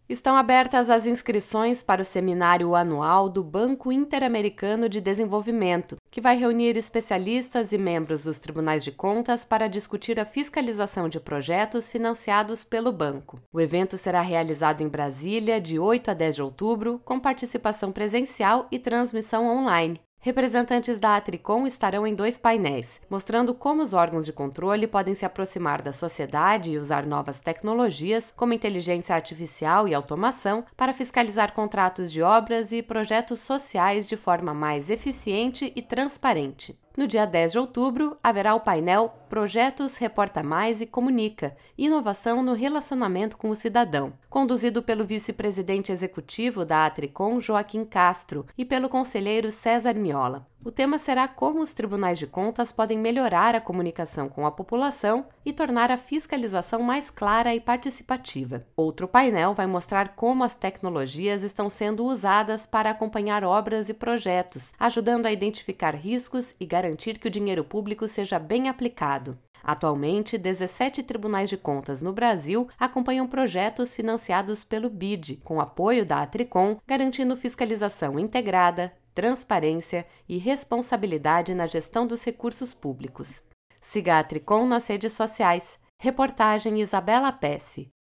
Estão abertas as inscrições para o seminário anual do Banco Interamericano de Desenvolvimento, que vai reunir especialistas e membros dos tribunais de contas para discutir a fiscalização de projetos financiados pelo banco. O evento será realizado em Brasília, de 8 a 10 de outubro, com participação presencial e transmissão online. Representantes da Atricom estarão em 2 painéis, mostrando como os órgãos de controle podem se aproximar da sociedade e usar novas tecnologias, como inteligência artificial e automação, para fiscalizar contratos de obras e projetos sociais de forma mais eficiente e transparente. No dia 10 de outubro, haverá o painel Projetos Reporta Mais e Comunica – Inovação no Relacionamento com o Cidadão, conduzido pelo vice-presidente executivo da Atricom, Joaquim Castro, e pelo conselheiro César Miola. O tema será como os tribunais de contas podem melhorar a comunicação com a população e tornar a fiscalização mais clara e participativa. Outro painel vai mostrar como as tecnologias estão sendo usadas para acompanhar obras e projetos, ajudando a identificar riscos e garantir que o dinheiro público seja bem aplicado. Atualmente, 17 tribunais de contas no Brasil acompanham projetos financiados pelo BID, com apoio da Atricom, garantindo fiscalização integrada, transparência e responsabilidade na gestão dos recursos públicos. Siga a Atricom nas redes sociais. Reportagem Isabela Pesce.